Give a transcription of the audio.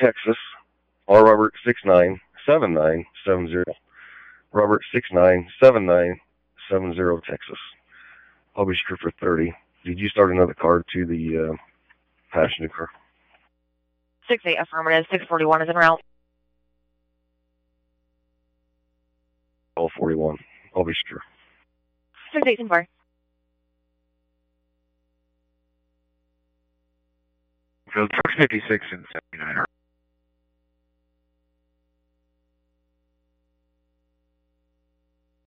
Texas. R. Robert 697970. Robert 697970 Texas. I'll be sure for 30. Did you start another card to the passenger car? 68 affirmative. 641 is en route. All 41. I'll be sure. 68 in bar. Field truck 56 and 79 are